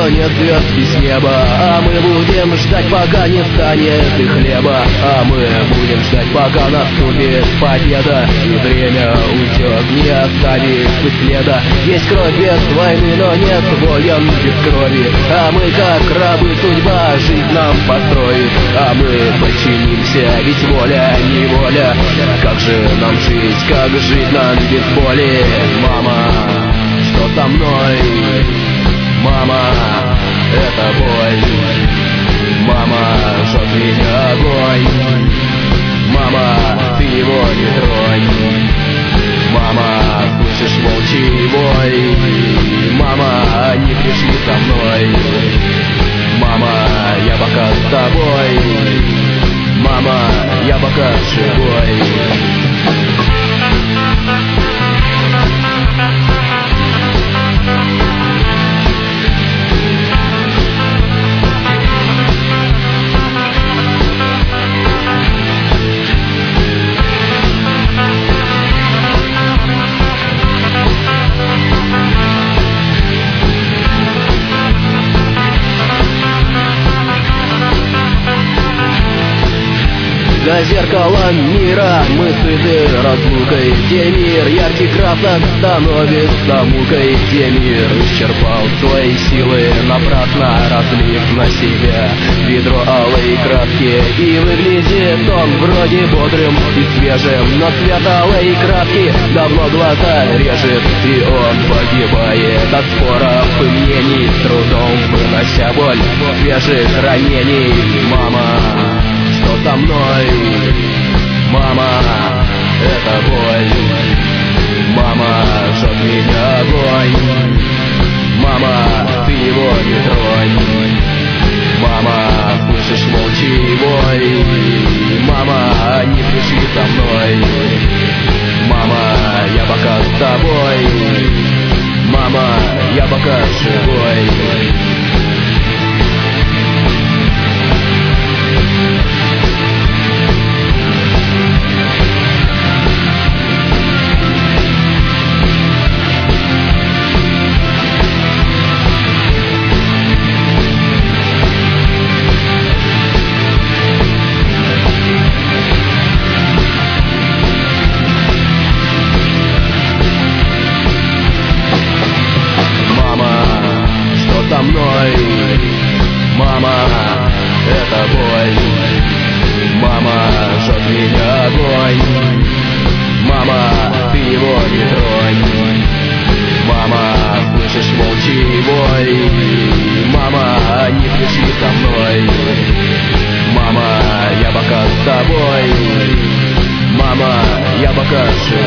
нет звезд с неба, а мы будем ждать, пока не станет и хлеба. А мы будем ждать, пока наступит победа, и время уйдет, не оставив следа. Есть кровь без войны, но нет воин без крови. А мы как рабы, судьба жизнь нам построит. А мы подчинимся, ведь воля не воля. Как же нам жить, как жить нам без боли? Мама, что со мной? Мама, это боль. Мама, жжет меня огонь. Мама, ты его не тронь. Мама, слышишь волчий вой? Мама, не пришли со мной. Мама, я пока с тобой. Мама, я пока живой. За зеркалом мира мы сыты разлукой, где мир яркий красок становится мукой, где мир исчерпал свои силы, напрасно разлив на себя ведро алой краски. И выглядит он вроде бодрым и свежим, но цвет алой краски давно глаза режет, и он погибает от споров и мнений, с трудом вынося боль свежих ранений. Мама, что со мной? Мама, это боль. Мама, жжет меня огонь. Мама, ты его не тронь. Мама, слышишь волчий вой? Мама, они пришли со мной. Мама, я пока с тобой. Мама, я пока живой. Со мной. Мама, это боль. Мама, жжет меня огонь. Мама, ты его не тронь. Мама, слышишь волчий вой? Мама, они пришли со мной. Мама, я пока с тобой. Мама, я пока живой.